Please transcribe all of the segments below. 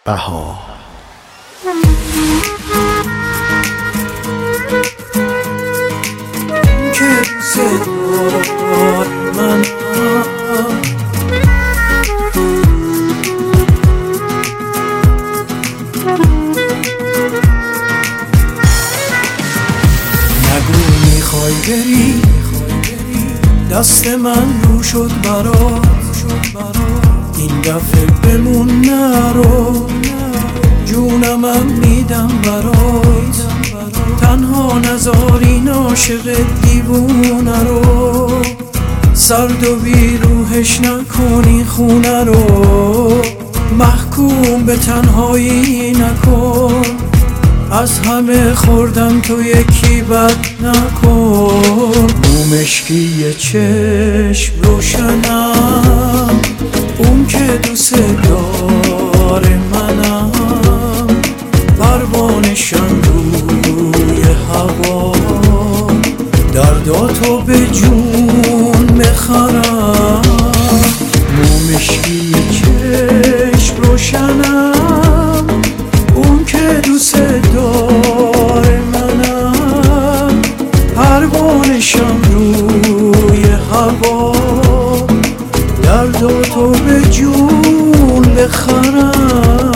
بهار. که دوست داری من نگو میخوای بری، دست من رو شد برات، این دفعه بمون نرو، جونمم میدم برات، تنها نذار این عاشق دیوونه رو، سرد و بیروحش نکنی خونه رو، محکوم به تنهایی نکن، از همه خوردم تو یکی بد نکن. رو مشکی چشم روشنم، اون که دوست داره منم، پروانشم روی هوا، درداتو به جون بخرم. رو مشکی چشم روشنم، اون که دوست داره منم، پروانشم روی هوا، درداتو به جون بخرم.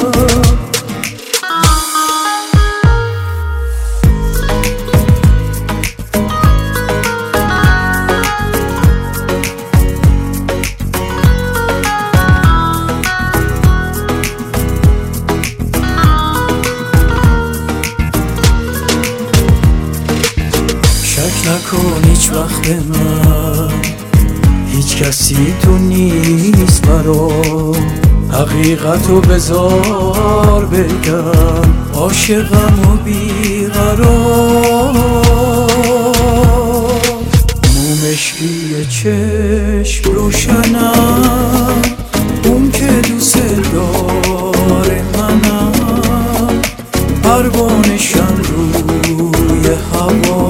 شک نکن هیچ وقت به من، هیچ کسی تو نیست برام، حقیقتو بذار بگم، عاشقم و بیقرار. مو مشکی چشم روشنم، اون که دوست داره منم، پروانشم روی هوا،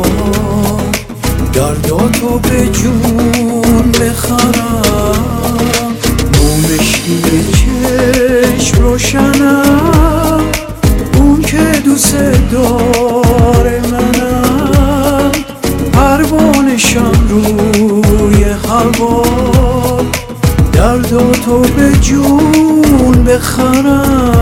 درداتو به جون بخرم. مو مشکی چشم روشنم، اون که دوست داره منم، پروانشم روی هوا، درداتو به جون بخرم.